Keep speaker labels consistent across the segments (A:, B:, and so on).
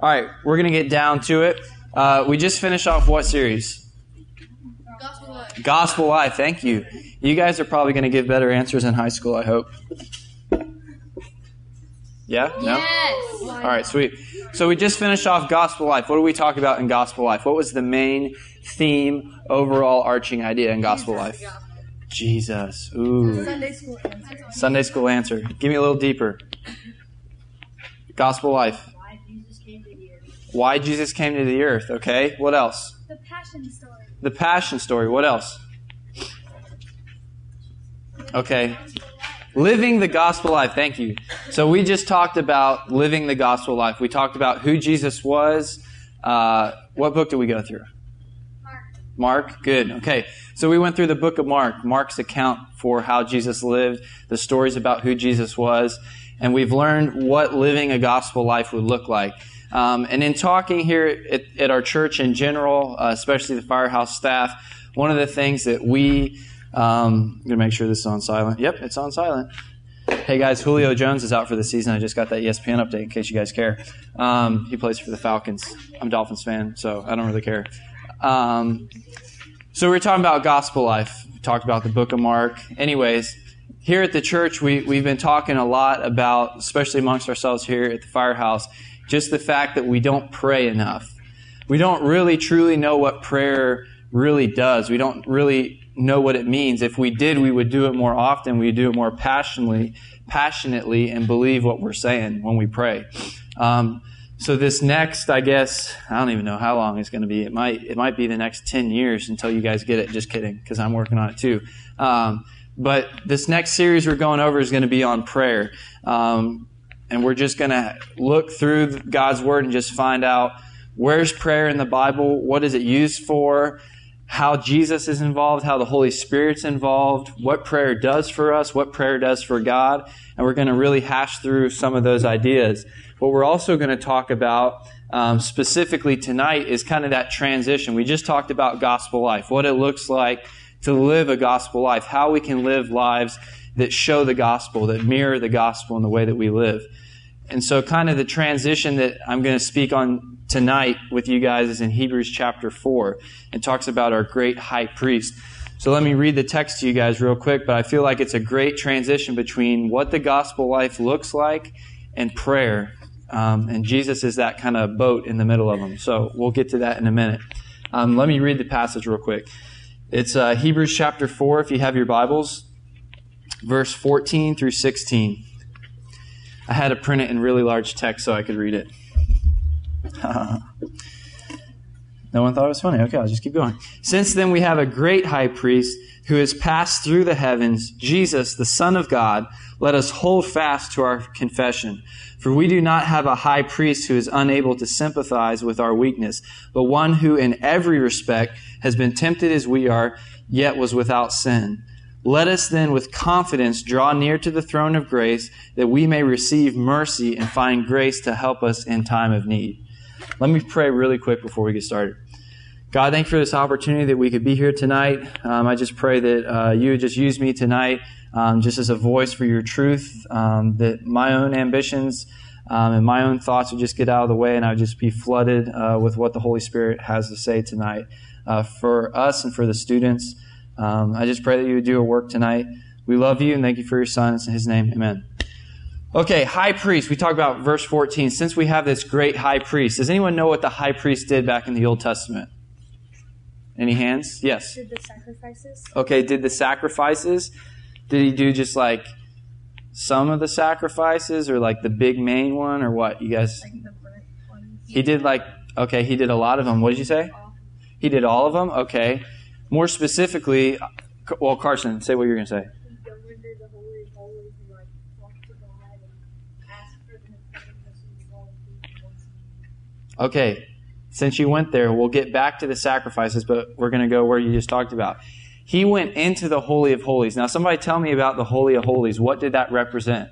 A: All right, we're going to get down to it. We just finished off what series?
B: Gospel Life.
A: Gospel Life. Thank you. You guys are probably going to give better answers in high school, I hope. Yeah? No?
B: Yes.
A: All right, sweet. So we just finished off Gospel Life. What did we talk about in Gospel Life? What was the main theme, overall arching idea in Gospel Life? Jesus. Ooh.
B: Sunday school answer.
A: Sunday school answer. Give me a little deeper. Gospel Life.
B: Why Jesus came to the earth.
A: Why Jesus came to the earth. Okay. What else?
B: The Passion story.
A: The Passion story. What else? Okay. Living the gospel life. Thank you. So we just talked about living the gospel life. We talked about who Jesus was. What book did we go through? Mark. Good. Okay. So we went through the book of Mark. Mark's account for how Jesus lived, the stories about who Jesus was, and we've learned what living a gospel life would look like. And in talking here at our church in general, especially the Firehouse staff, one of the things that I'm going to make sure this is on silent. Yep, it's on silent. Hey guys, Julio Jones is out for the season. I just got that ESPN update in case you guys care. He plays for the Falcons. I'm a Dolphins fan, so I don't really care. So we're talking about gospel life. We talked about the book of Mark. Anyways, here at the church, we've been talking a lot about, especially amongst ourselves here at the Firehouse, just the fact that we don't pray enough. We don't really truly know what prayer really does. We don't really know what it means. If we did, we would do it more often. We'd do it more passionately, and believe what we're saying when we pray. So this next, I guess, I don't even know how long it's going to be. It might be the next 10 years until you guys get it. Just kidding, because I'm working on it too. But this next series we're going over is going to be on prayer. And we're just going to look through God's Word and just find out where's prayer in the Bible, what is it used for, how Jesus is involved, how the Holy Spirit's involved, what prayer does for us, what prayer does for God, and we're going to really hash through some of those ideas. What we're also going to talk about specifically tonight is kind of that transition. We just talked about gospel life, what it looks like to live a gospel life, how we can live lives that show the gospel, that mirror the gospel in the way that we live. And so kind of the transition that I'm going to speak on tonight with you guys is in Hebrews chapter 4. It talks about our great high priest. So let me read the text to you guys real quick, but I feel like it's a great transition between what the gospel life looks like and prayer. And Jesus is that kind of boat in the middle of them. So we'll get to that in a minute. Let me read the passage real quick. It's Hebrews chapter 4, if you have your Bibles, verse 14 through 16. I had to print it in really large text so I could read it. No one thought it was funny. Okay, I'll just keep going. Since then we have a great high priest who has passed through the heavens, Jesus, the Son of God. Let us hold fast to our confession. For we do not have a high priest who is unable to sympathize with our weakness, but one who in every respect has been tempted as we are, yet was without sin. Let us then with confidence draw near to the throne of grace, that we may receive mercy and find grace to help us in time of need. Let me pray really quick before we get started. God, thank you for this opportunity that we could be here tonight. I just pray that you would just use me tonight just as a voice for your truth, that my own ambitions and my own thoughts would just get out of the way, and I would just be flooded with what the Holy Spirit has to say tonight for us and for the students. I just pray that you would do a work tonight. We love you, and thank you for your Son. It's in His name, amen. Okay, high priest. We talked about verse 14. Since we have this great high priest, does anyone know what the high priest did back in the Old Testament? Any hands? Yes.
B: Did the sacrifices?
A: Okay, did the sacrifices. Did he do just like some of the sacrifices or like the big main one or what? You guys?
B: Like the burnt ones.
A: He did he did a lot of them. What did you say? He did all of them? Okay. More specifically, well, Carson, say what you're going to say.
B: He go into the Holy of Holies and talk to God and ask for the forgiveness of all the
A: Okay. Since you went there, we'll get back to the sacrifices, but we're going to go where you just talked about. He went into the Holy of Holies. Now, somebody tell me about the Holy of Holies. What did that represent?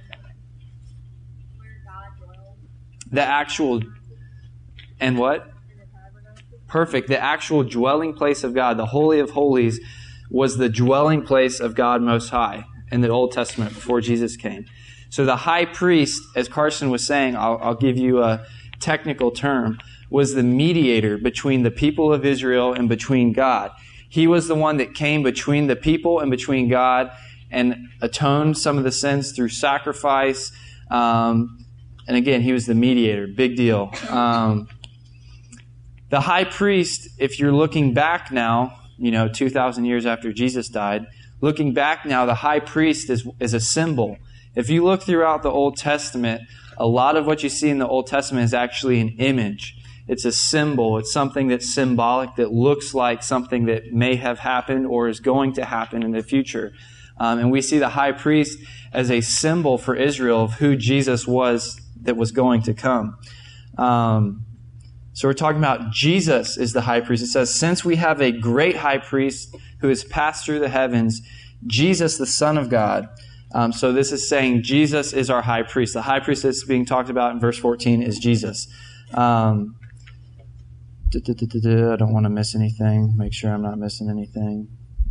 B: Where God dwelled.
A: The actual, and what?
B: In the tabernacle.
A: Perfect. The actual dwelling place of God. The Holy of Holies was the dwelling place of God Most High in the Old Testament before Jesus came. So the high priest, as Carson was saying, I'll give you a technical term, was the mediator between the people of Israel and between God. He was the one that came between the people and between God and atoned some of the sins through sacrifice. And again, he was the mediator. Big deal. The high priest, if you're looking back now, 2,000 years after Jesus died, looking back now, the high priest is a symbol. If you look throughout the Old Testament, a lot of what you see in the Old Testament is actually an image. It's a symbol. It's something that's symbolic, that looks like something that may have happened or is going to happen in the future. And we see the high priest as a symbol for Israel of who Jesus was that was going to come. So we're talking about Jesus is the high priest. It says, since we have a great high priest who has passed through the heavens, Jesus, the Son of God. So this is saying Jesus is our high priest. The high priest that's being talked about in verse 14 is Jesus. I don't want to miss anything. Make sure I'm not missing anything.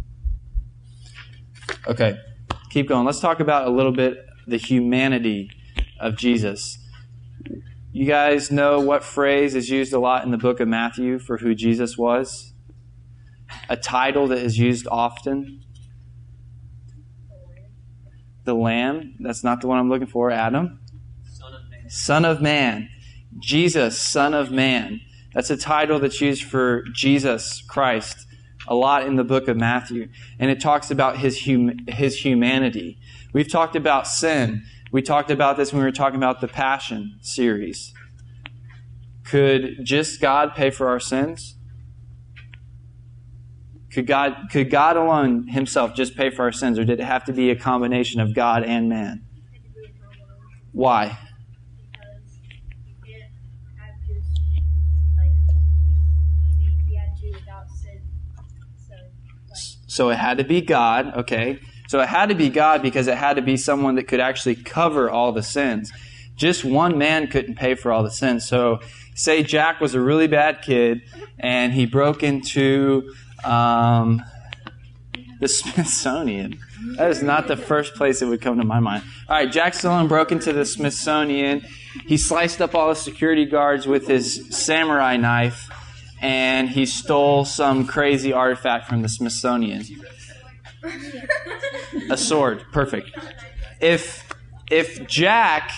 A: Okay, keep going. Let's talk about a little bit the humanity of Jesus. You guys know what phrase is used a lot in the book of Matthew for who Jesus was? A title that is used often. The Lamb. That's not the one I'm looking for. Adam?
C: Son of Man.
A: Son of Man. Jesus, Son of Man. That's a title that's used for Jesus Christ a lot in the book of Matthew. And it talks about his humanity. We've talked about sin. We talked about this when we were talking about the Passion series. Could just God pay for our sins? Could God alone himself just pay for our sins, or did it have to be a combination of God and man? Why?
B: Because you can't have just, you had to without sin.
A: So it had to be God, okay? So it had to be God because it had to be someone that could actually cover all the sins. Just one man couldn't pay for all the sins. So say Jack was a really bad kid and he broke into the Smithsonian. That is not the first place it would come to my mind. All right, Jack Stillman broke into the Smithsonian. He sliced up all the security guards with his samurai knife, and he stole some crazy artifact from the Smithsonian. A sword. Perfect. If Jack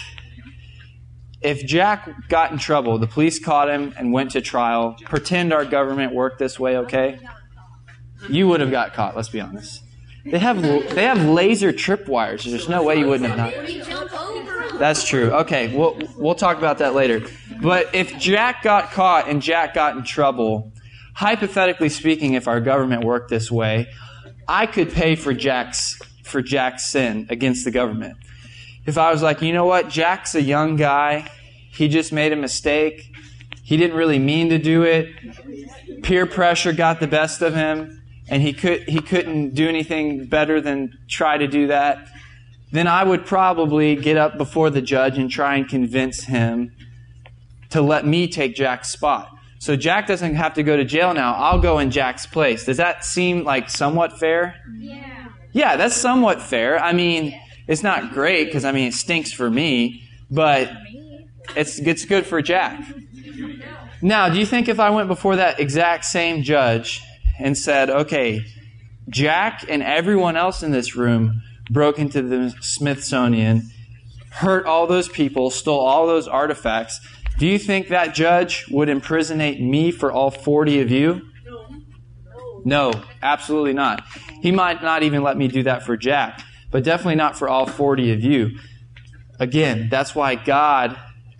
A: got in trouble, the police caught him and went to trial, pretend our government worked this way, okay? You would have got caught, let's be honest. They have laser tripwires. There's no way you wouldn't have not. That's true. Okay, we'll talk about that later. But if Jack got caught and Jack got in trouble, hypothetically speaking, if our government worked this way, I could pay for Jack's sin against the government. If I was like, you know what, Jack's a young guy. He just made a mistake. He didn't really mean to do it. Peer pressure got the best of him, and he couldn't do anything better than try to do that. Then I would probably get up before the judge and try and convince him to let me take Jack's spot. So Jack doesn't have to go to jail now. I'll go in Jack's place. Does that seem like somewhat fair?
B: Yeah.
A: Yeah, that's somewhat fair. I mean, it's not great because, it stinks for me, but it's good for Jack. Now, do you think if I went before that exact same judge and said, okay, Jack and everyone else in this room broke into the Smithsonian, hurt all those people, stole all those artifacts, do you think that judge would imprisonate me for all 40 of you? No, absolutely not. He might not even let me do that for Jack, but definitely not for all 40 of you. Again, that's why God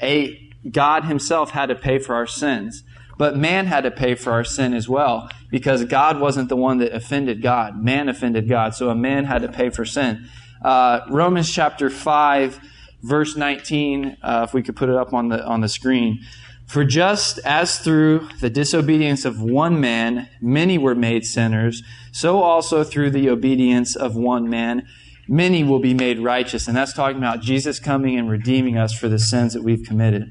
A: himself had to pay for our sins. But man had to pay for our sin as well, because God wasn't the one that offended God. Man offended God, so a man had to pay for sin. Romans chapter 5, verse 19, if we could put it up on the screen. For just as through the disobedience of one man many were made sinners, so also through the obedience of one man many will be made righteous. And that's talking about Jesus coming and redeeming us for the sins that we've committed.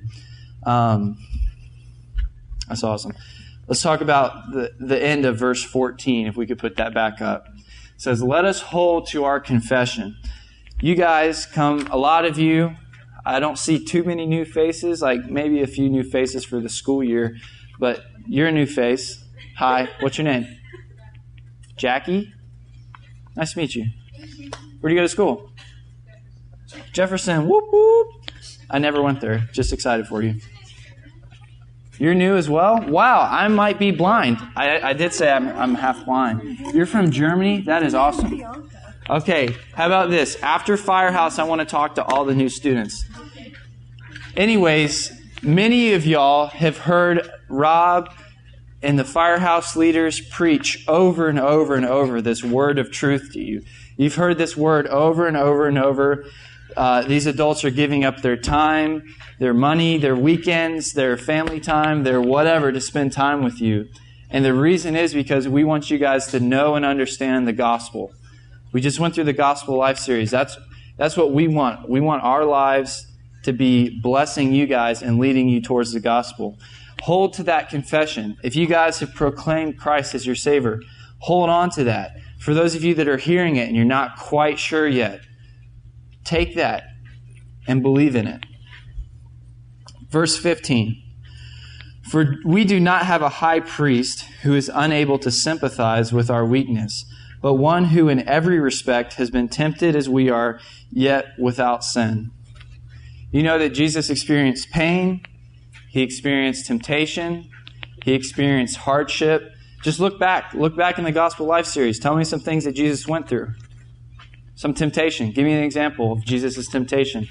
A: That's awesome. Let's talk about the end of verse 14, if we could put that back up. It says, let us hold to our confession. You guys a lot of you, I don't see too many new faces, like maybe a few new faces for the school year, but you're a new face. Hi, what's your name? Jackie? Nice to meet you. Where do you go to school? Jefferson. Whoop, whoop. I never went there. Just excited for you. You're new as well? Wow, I might be blind. I did say I'm half blind. You're from Germany? That is awesome. Okay, how about this? After Firehouse, I want to talk to all the new students. Anyways, many of y'all have heard Rob and the Firehouse leaders preach over and over and over this word of truth to you. You've heard this word over and over and over. These adults are giving up their time, their money, their weekends, their family time, their whatever to spend time with you. And the reason is because we want you guys to know and understand the gospel. We just went through the Gospel Life series. That's what we want. We want our lives to be blessing you guys and leading you towards the gospel. Hold to that confession. If you guys have proclaimed Christ as your Savior, hold on to that. For those of you that are hearing it and you're not quite sure yet, take that and believe in it. Verse 15. For we do not have a high priest who is unable to sympathize with our weakness, but one who in every respect has been tempted as we are, yet without sin. You know that Jesus experienced pain, He experienced temptation, He experienced hardship. Just look back in the Gospel Life series. Tell me some things that Jesus went through. Some temptation. Give me an example of Jesus' temptation.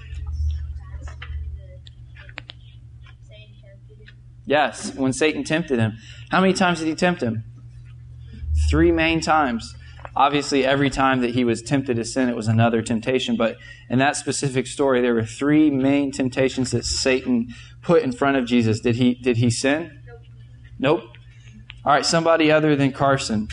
A: Yes, when Satan tempted Him. How many times did He tempt Him? 3 main times. Obviously, every time that He was tempted to sin, it was another temptation. But in that specific story, there were 3 main temptations that Satan put in front of Jesus. Did he sin? Nope. All right, somebody other than Carson.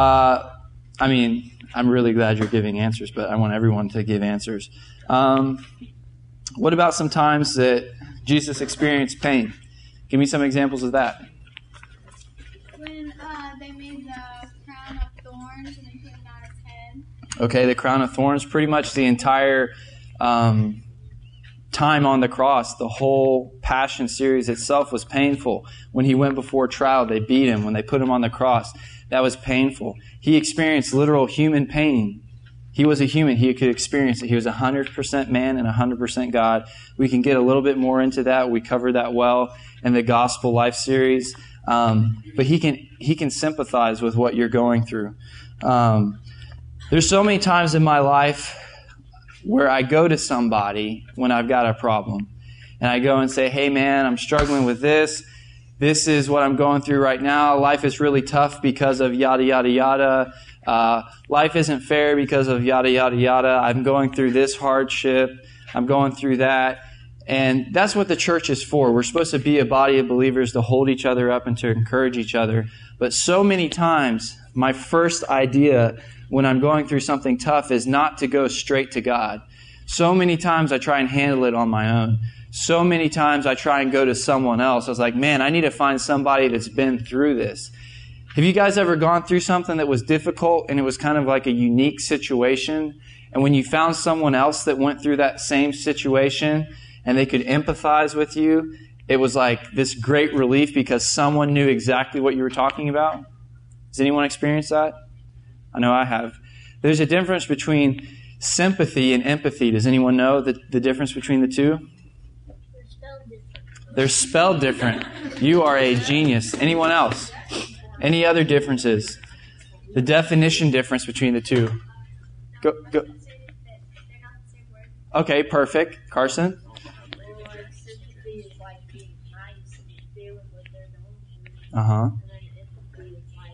A: I'm really glad you're giving answers, but I want everyone to give answers. What about some times that Jesus experienced pain? Give me some examples of that.
B: When they made the crown of thorns and they put it on his head.
A: Okay, the crown of thorns, pretty much the entire time on the cross, the whole Passion series itself was painful. When He went before trial, they beat Him. When they put Him on the cross, that was painful. He experienced literal human pain. He was a human. He could experience it. He was 100% man and 100% God. We can get a little bit more into that. We covered that well in the Gospel Life series. But He can sympathize with what you're going through. There's so many times in my life where I go to somebody when I've got a problem. And I go and say, hey man, I'm struggling with this. This is what I'm going through right now. Life is really tough because of yada, yada, yada. Life isn't fair because of yada, yada, yada. I'm going through this hardship. I'm going through that. And that's what the church is for. We're supposed to be a body of believers to hold each other up and to encourage each other. But so many times, my first idea when I'm going through something tough is not to go straight to God. So many times I try and handle it on my own. So many times I try and go to someone else. I was like, man, I need to find somebody that's been through this. Have you guys ever gone through something that was difficult and it was kind of like a unique situation? And when you found someone else that went through that same situation and they could empathize with you, it was like this great relief because someone knew exactly what you were talking about. Has anyone experienced that? I know I have. There's a difference between sympathy and empathy. Does anyone know the difference between the two? They're spelled different. You are a genius. Anyone else? Any other differences? The definition difference between the two. Go. Okay, perfect. Carson?
B: Sympathy is like being nice and feeling what they're going through.
A: Uh-huh.
B: And then empathy is like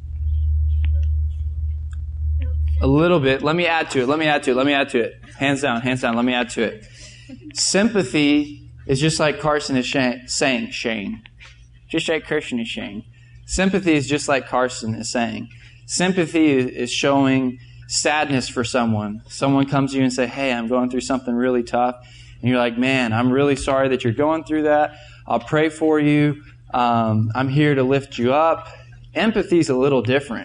A: A little bit. Let me add to it. Hands down. Let me add to it. Sympathy is just like Carson is saying, Shane. Just like Carson is saying. Sympathy is just like Carson is saying. Sympathy is showing sadness for someone. Someone comes to you and say, hey, I'm going through something really tough. And you're like, man, I'm really sorry that you're going through that. I'll pray for you. I'm here to lift you up. Empathy is a little different.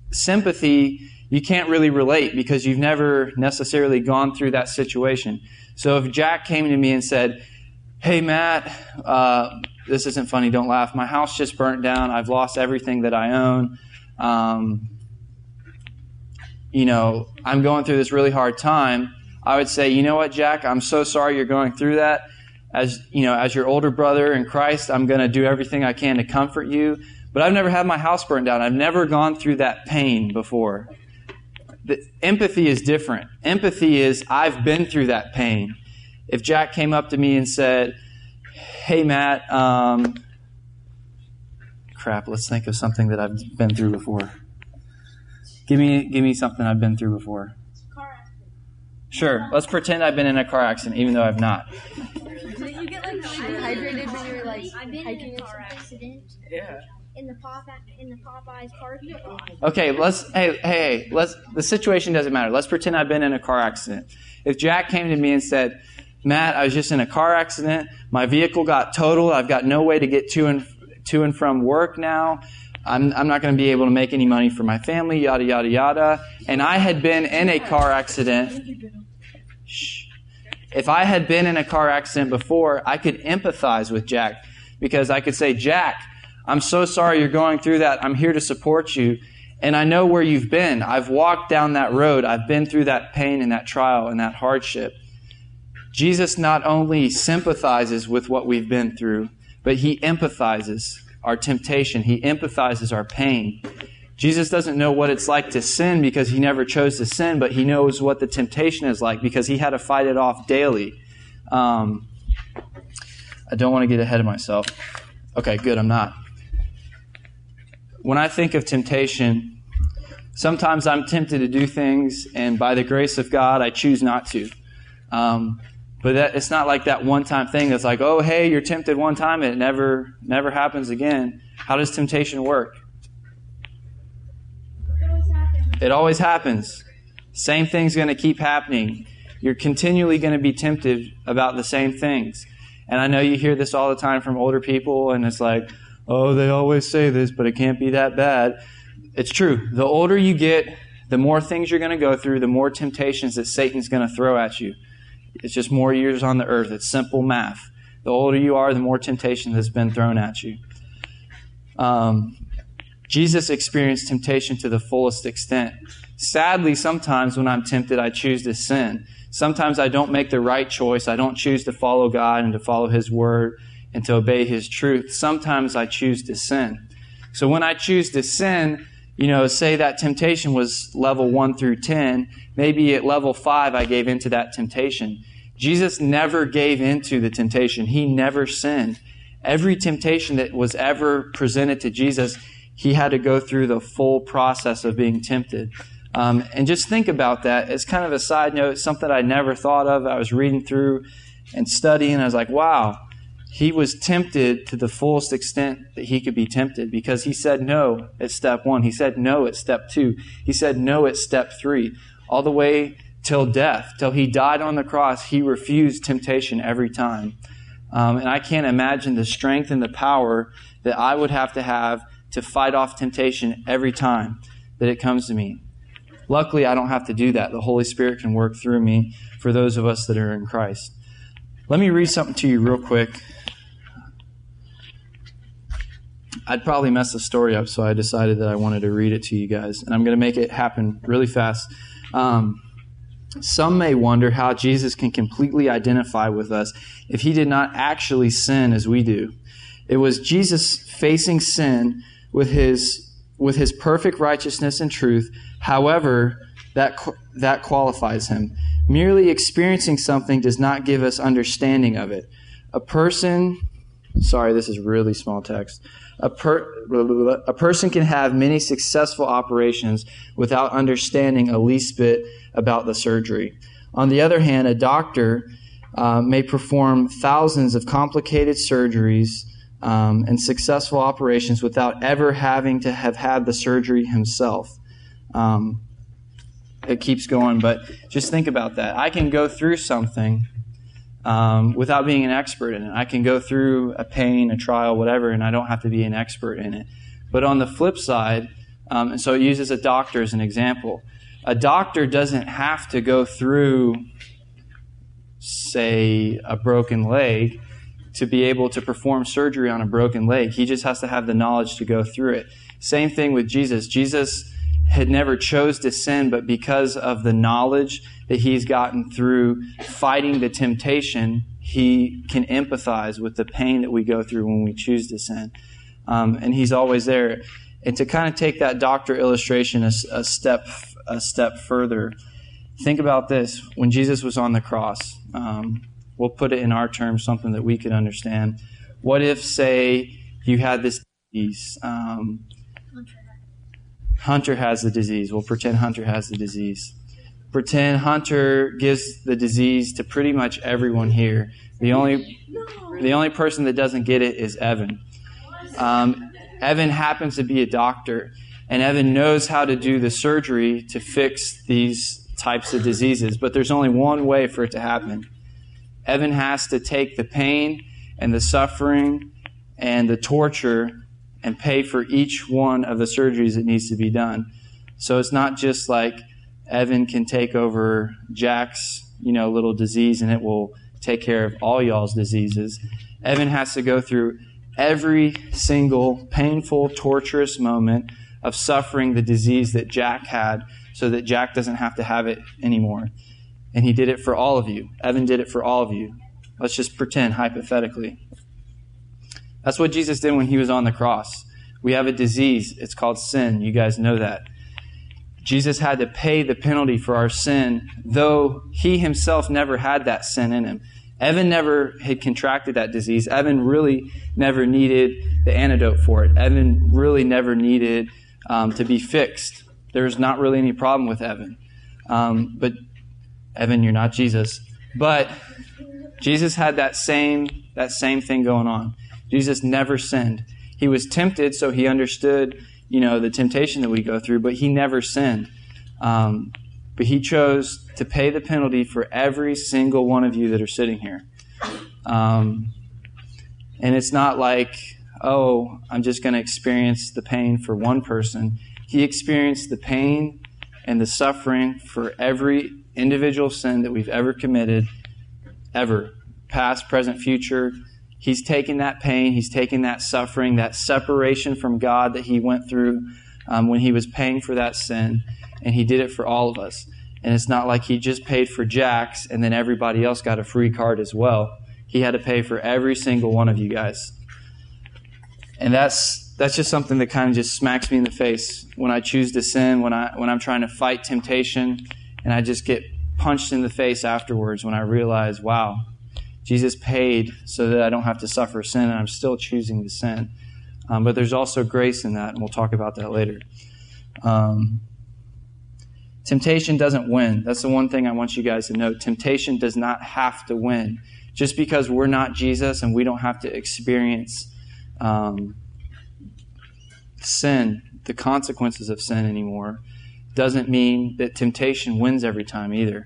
A: Sympathy, you can't really relate because you've never necessarily gone through that situation. So if Jack came to me and said, hey, Matt, this isn't funny, don't laugh. My house just burnt down. I've lost everything that I own. I'm going through this really hard time. I would say, you know what, Jack, I'm so sorry you're going through that. As your older brother in Christ, I'm going to do everything I can to comfort you. But I've never had my house burned down. I've never gone through that pain before. The empathy is different. Empathy is, I've been through that pain. If Jack came up to me and said, hey, Matt, let's think of something that I've been through before. Give me something I've been through before.
B: Car accident.
A: Sure, let's pretend I've been in a car accident, even though I've not.
B: Didn't you get dehydrated when you were I've been in a car accident.
A: Yeah.
B: In the Popeyes park.
A: Okay, the situation doesn't matter. Let's pretend I've been in a car accident. If Jack came to me and said, Matt, I was just in a car accident. My vehicle got totaled. I've got no way to get to and from work now. I'm not going to be able to make any money for my family, yada, yada, yada. And I had been in a car accident. If I had been in a car accident before, I could empathize with Jack because I could say, Jack, I'm so sorry you're going through that. I'm here to support you. And I know where you've been. I've walked down that road. I've been through that pain and that trial and that hardship. Jesus not only sympathizes with what we've been through, but he empathizes our temptation. He empathizes our pain. Jesus doesn't know what it's like to sin because he never chose to sin, but he knows what the temptation is like because he had to fight it off daily. I don't want to get ahead of myself. Okay, good, I'm not. When I think of temptation, sometimes I'm tempted to do things, and by the grace of God, I choose not to. But it's not like that one-time thing that's like, oh, hey, you're tempted one time, and it never happens again. How does temptation work? It always happens. Same thing's going to keep happening. You're continually going to be tempted about the same things. And I know you hear this all the time from older people, and it's like, oh, they always say this, but it can't be that bad. It's true. The older you get, the more things you're going to go through, the more temptations that Satan's going to throw at you. It's just more years on the earth. It's simple math. The older you are, the more temptation has been thrown at you. Jesus experienced temptation to the fullest extent. Sadly, sometimes when I'm tempted, I choose to sin. Sometimes I don't make the right choice. I don't choose to follow God and to follow His Word and to obey His truth. Sometimes I choose to sin. So when I choose to sin, say that temptation was level 1 through 10, maybe at level 5 I gave into that temptation. Jesus never gave into the temptation. He never sinned. Every temptation that was ever presented to Jesus, He had to go through the full process of being tempted. And just think about that. It's kind of a side note, something I never thought of. I was reading through and studying, and I was like, wow, He was tempted to the fullest extent that He could be tempted because He said no at step 1. He said no at step 2. He said no at step 3. All the way till death, till He died on the cross, He refused temptation every time. And I can't imagine the strength and the power that I would have to fight off temptation every time that it comes to me. Luckily, I don't have to do that. The Holy Spirit can work through me for those of us that are in Christ. Let me read something to you real quick. I'd probably mess the story up, so I decided that I wanted to read it to you guys. And I'm going to make it happen really fast. Some may wonder how Jesus can completely identify with us if He did not actually sin as we do. It was Jesus facing sin with his perfect righteousness and truth. However, that qualifies Him. Merely experiencing something does not give us understanding of it. This is really small text. A person can have many successful operations without understanding a least bit about the surgery. On the other hand, a doctor may perform thousands of complicated surgeries and successful operations without ever having to have had the surgery himself. It keeps going, but just think about that. I can go through something without being an expert in it. I can go through a pain, a trial, whatever, and I don't have to be an expert in it. But on the flip side, and so it uses a doctor as an example. A doctor doesn't have to go through say, a broken leg to be able to perform surgery on a broken leg. He just has to have the knowledge to go through it. Same thing with Jesus. Jesus had never chose to sin, but because of the knowledge that he's gotten through fighting the temptation, he can empathize with the pain that we go through when we choose to sin. And he's always there. And to kind of take that doctor illustration a step further, think about this. When Jesus was on the cross, we'll put it in our terms, something that we could understand. What if, say, you had this disease? Hunter has the disease. We'll pretend Hunter has the disease. Pretend Hunter gives the disease to pretty much everyone here. The only person that doesn't get it is Evan. Evan happens to be a doctor, and Evan knows how to do the surgery to fix these types of diseases, but there's only one way for it to happen. Evan has to take the pain and the suffering and the torture and pay for each one of the surgeries that needs to be done. So it's not just like Evan can take over Jack's, little disease and it will take care of all y'all's diseases. Evan has to go through every single painful, torturous moment of suffering the disease that Jack had so that Jack doesn't have to have it anymore. And he did it for all of you. Evan did it for all of you. Let's just pretend hypothetically. That's what Jesus did when he was on the cross. We have a disease. It's called sin. You guys know that. Jesus had to pay the penalty for our sin, though he himself never had that sin in him. Evan never had contracted that disease. Evan really never needed the antidote for it. Evan really never needed to be fixed. There's not really any problem with Evan. But Evan, you're not Jesus. But Jesus had that same thing going on. Jesus never sinned. He was tempted, so he understood, the temptation that we go through, but he never sinned. But he chose to pay the penalty for every single one of you that are sitting here. And it's not like, I'm just going to experience the pain for one person. He experienced the pain and the suffering for every individual sin that we've ever committed, ever. Past, present, future. He's taken that pain, he's taken that suffering, that separation from God that he went through when he was paying for that sin, and he did it for all of us. And it's not like he just paid for Jack's and then everybody else got a free card as well. He had to pay for every single one of you guys. And that's just something that kind of just smacks me in the face when I choose to sin, when I'm trying to fight temptation, and I just get punched in the face afterwards when I realize, wow, Jesus paid so that I don't have to suffer sin, and I'm still choosing to sin. But there's also grace in that, and we'll talk about that later. Temptation doesn't win. That's the one thing I want you guys to know. Temptation does not have to win. Just because we're not Jesus and we don't have to experience sin, the consequences of sin anymore, doesn't mean that temptation wins every time either.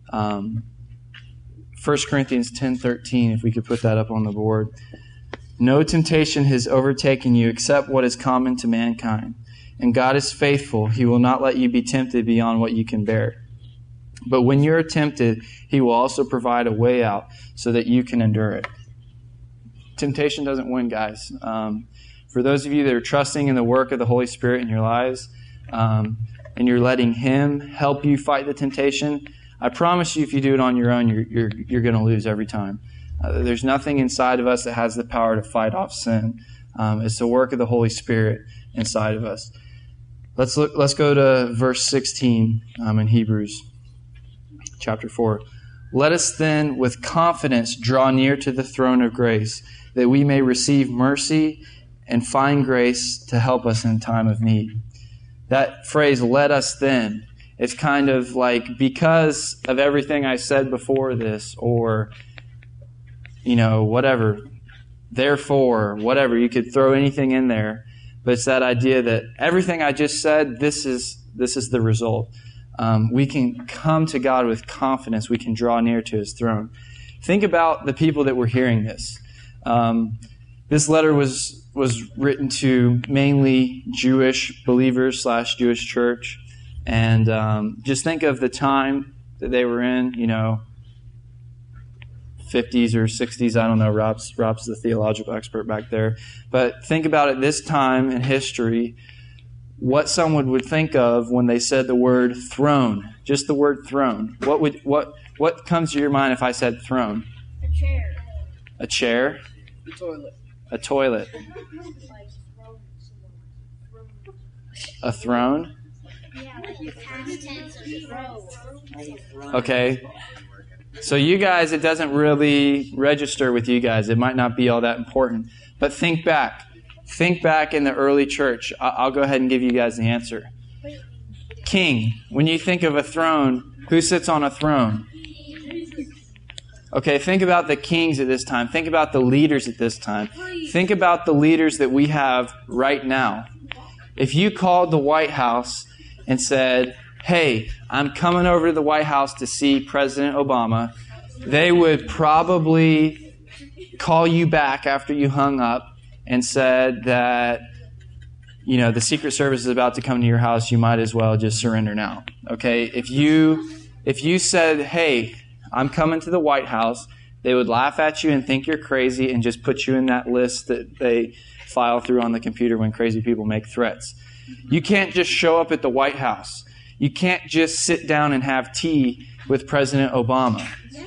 A: 1 Corinthians 10:13, if we could put that up on the board. No temptation has overtaken you except what is common to mankind. And God is faithful. He will not let you be tempted beyond what you can bear. But when you are tempted, He will also provide a way out so that you can endure it. Temptation doesn't win, guys. For those of you that are trusting in the work of the Holy Spirit in your lives, and you're letting Him help you fight the temptation, I promise you, if you do it on your own, you're going to lose every time. There's nothing inside of us that has the power to fight off sin. It's the work of the Holy Spirit inside of us. Let's go to verse 16 in Hebrews chapter 4. Let us then with confidence draw near to the throne of grace, that we may receive mercy and find grace to help us in time of need. That phrase, let us then, it's kind of like, because of everything I said before this, or, whatever, therefore, whatever, you could throw anything in there, but it's that idea that everything I just said, this is the result. We can come to God with confidence. We can draw near to His throne. Think about the people that were hearing this. This letter was written to mainly Jewish believers / Jewish church. And just think of the time that they were in, 50s or 60s. I don't know. Rob's the theological expert back there. But think about it this time in history, what someone would think of when they said the word throne. Just the word throne. What comes to your mind if I said throne?
B: A chair.
A: A chair?
C: The toilet.
A: A toilet.
B: Like
A: A throne?
B: yeah, like the past tense of throw.
A: Okay. So you guys, it doesn't really register with you guys. It might not be all that important. But think back. Think back in the early church. I'll go ahead and give you guys the answer. King. When you think of a throne, who sits on a throne? Okay, think about the kings at this time. Think about the leaders at this time. Think about the leaders that we have right now. If you called the White House and said, hey, I'm coming over to the White House to see President Obama, they would probably call you back after you hung up and said that, the Secret Service is about to come to your house, you might as well just surrender now. Okay? If you said, hey, I'm coming to the White House, they would laugh at you and think you're crazy and just put you in that list that they file through on the computer when crazy people make threats. You can't just show up at the White House. You can't just sit down and have tea with President Obama.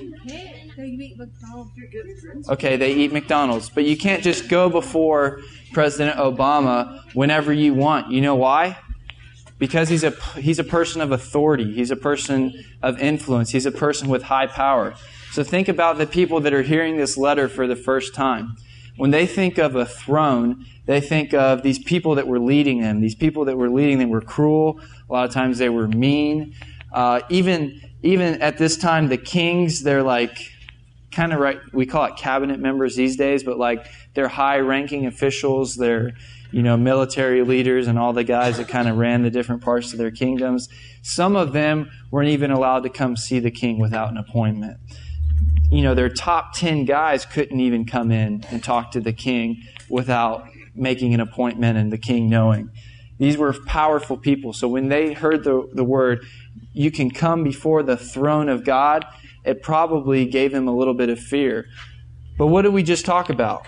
A: Okay, they eat McDonald's. But you can't just go before President Obama whenever you want. You know why? Because he's a person of authority. He's a person of influence. He's a person with high power. So think about the people that are hearing this letter for the first time. When they think of a throne, they think of these people that were leading them. These people that were leading them were cruel. A lot of times they were mean. Even at this time, the kings, they're like kind of right. We call it cabinet members these days, but like they're high-ranking officials. They're military leaders and all the guys that kind of ran the different parts of their kingdoms. Some of them weren't even allowed to come see the king without an appointment. Their top 10 guys couldn't even come in and talk to the king without making an appointment and the king knowing. These were powerful people. So when they heard the word, you can come before the throne of God, it probably gave them a little bit of fear. But what did we just talk about?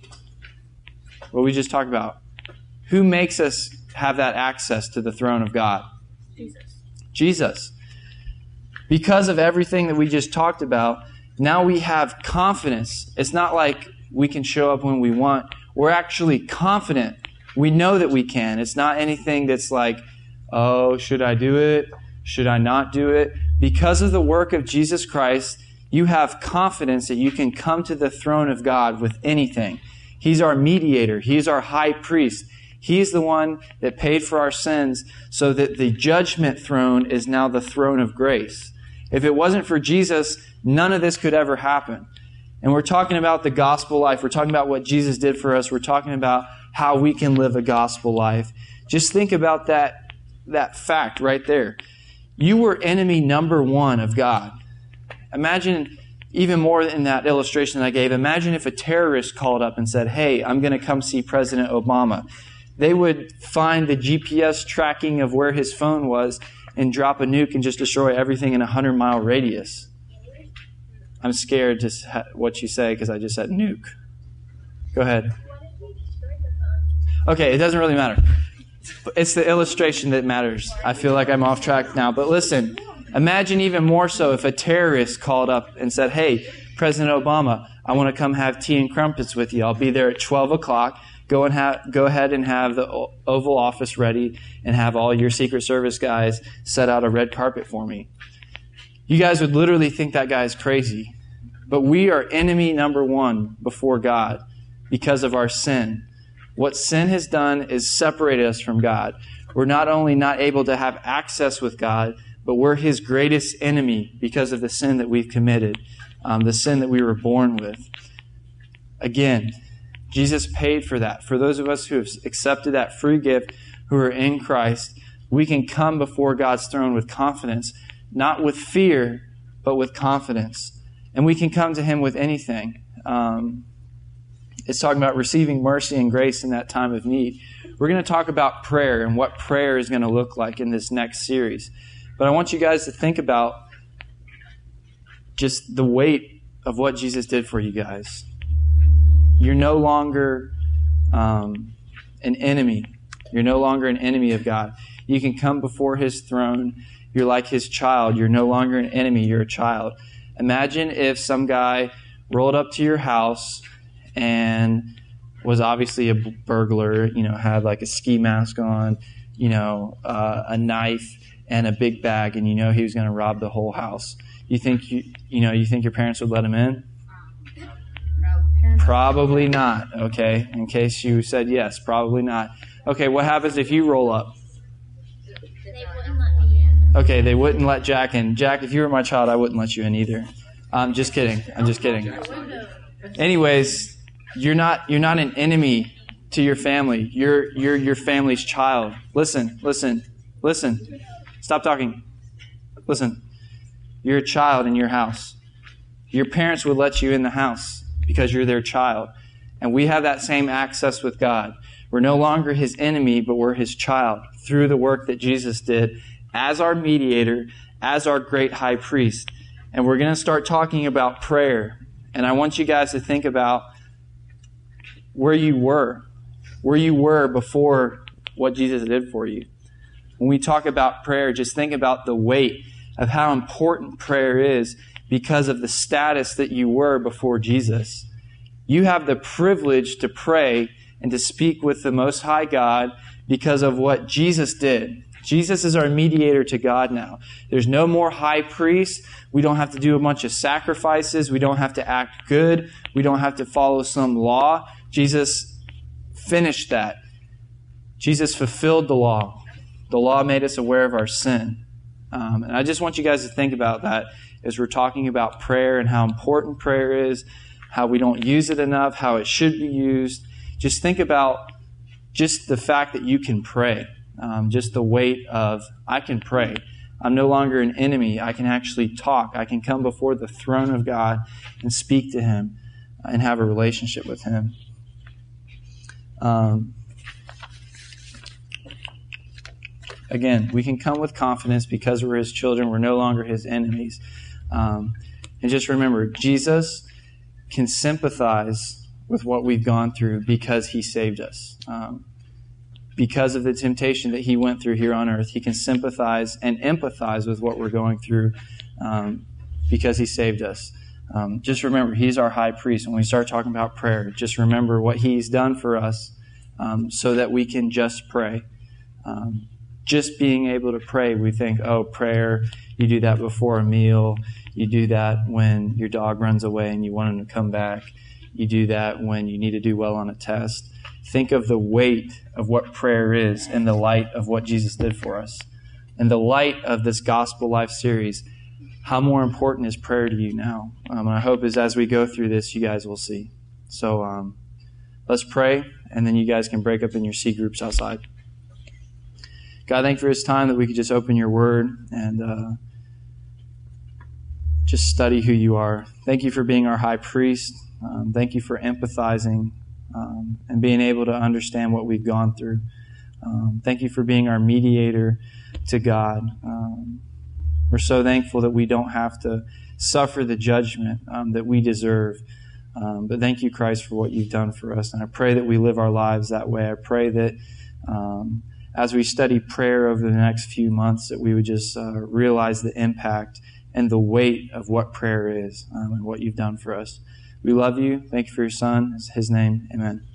A: What did we just talk about? Who makes us have that access to the throne of God? Jesus. Because of everything that we just talked about, now we have confidence. It's not like we can show up when we want. We're actually confident. We know that we can. It's not anything that's like, oh, should I do it? Should I not do it? Because of the work of Jesus Christ, you have confidence that you can come to the throne of God with anything. He's our mediator. He's our high priest. He's the one that paid for our sins so that the judgment throne is now the throne of grace. If it wasn't for Jesus, none of this could ever happen. And we're talking about the gospel life. We're talking about what Jesus did for us. We're talking about how we can live a gospel life. Just think about that fact right there. You were enemy number one of God. Imagine, even more in that illustration that I gave, imagine if a terrorist called up and said, hey, I'm going to come see President Obama. They would find the GPS tracking of where his phone was and drop a nuke and just destroy everything in a 100-mile radius. I'm scared to what you say because I just said nuke. Go ahead. Okay, it doesn't really matter. It's the illustration that matters. I feel like I'm off track now. But listen, imagine even more so if a terrorist called up and said, hey, President Obama, I want to come have tea and crumpets with you. I'll be there at 12 o'clock. Go ahead and have the Oval Office ready and have all your Secret Service guys set out a red carpet for me. You guys would literally think that guy is crazy. But we are enemy number one before God because of our sin. What sin has done is separated us from God. We're not only not able to have access with God, but we're His greatest enemy because of the sin that we've committed, the sin that we were born with. Again, Jesus paid for that. For those of us who have accepted that free gift, who are in Christ, we can come before God's throne with confidence, not with fear, but with confidence. And we can come to Him with anything. It's talking about receiving mercy and grace in that time of need. We're going to talk about prayer and what prayer is going to look like in this next series. But I want you guys to think about just the weight of what Jesus did for you guys. You're no longer an enemy. You're no longer an enemy of God. You can come before His throne. You're like His child. You're no longer an enemy. You're a child. Imagine if some guy rolled up to your house and was obviously a burglar, had like a ski mask on, a knife and a big bag, and he was going to rob the whole house. You think your parents would let him in? Probably not, okay? In case you said yes, probably not. Okay, what happens if you roll up?
B: They wouldn't let me in.
A: Okay, they wouldn't let Jack in. Jack, if you were my child, I wouldn't let you in either. I'm just kidding. Anyways, you're not an enemy to your family. You're your family's child. Listen. Stop talking. Listen. You're a child in your house. Your parents would let you in the house because you're their child. And we have that same access with God. We're no longer His enemy, but we're His child through the work that Jesus did as our mediator, as our great high priest. And we're going to start talking about prayer. And I want you guys to think about where you were before what Jesus did for you. When we talk about prayer, just think about the weight of how important prayer is because of the status that you were before Jesus. You have the privilege to pray and to speak with the Most High God because of what Jesus did. Jesus is our mediator to God now. There's no more high priest. We don't have to do a bunch of sacrifices. We don't have to act good. We don't have to follow some law. Jesus finished that. Jesus fulfilled the law. The law made us aware of our sin. And I just want you guys to think about that as we're talking about prayer and how important prayer is, how we don't use it enough, how it should be used. Just think about just the fact that you can pray. Just the weight of, I can pray. I'm no longer an enemy. I can actually talk. I can come before the throne of God and speak to Him and have a relationship with Him. Again, we can come with confidence because we're His children. We're no longer His enemies. And just remember, Jesus can sympathize with what we've gone through because He saved us. Because of the temptation that He went through here on earth, He can sympathize and empathize with what we're going through because He saved us. Just remember, He's our high priest. When we start talking about prayer, just remember what He's done for us so that we can just pray. Just being able to pray, we think, oh, prayer, you do that before a meal. You do that when your dog runs away and you want him to come back. You do that when you need to do well on a test. Think of the weight of what prayer is in the light of what Jesus did for us. In the light of this Gospel Life series, how more important is prayer to you now? And I hope as we go through this, you guys will see. So let's pray, and then you guys can break up in your C groups outside. God, thank you for this time that we could just open your word and just study who you are. Thank you for being our high priest. Thank you for empathizing and being able to understand what we've gone through. Thank you for being our mediator to God. We're so thankful that we don't have to suffer the judgment that we deserve. But thank you, Christ, for what you've done for us. And I pray that we live our lives that way. I pray that as we study prayer over the next few months, that we would just realize the impact and the weight of what prayer is and what you've done for us. We love you. Thank you for your Son. In His name, amen.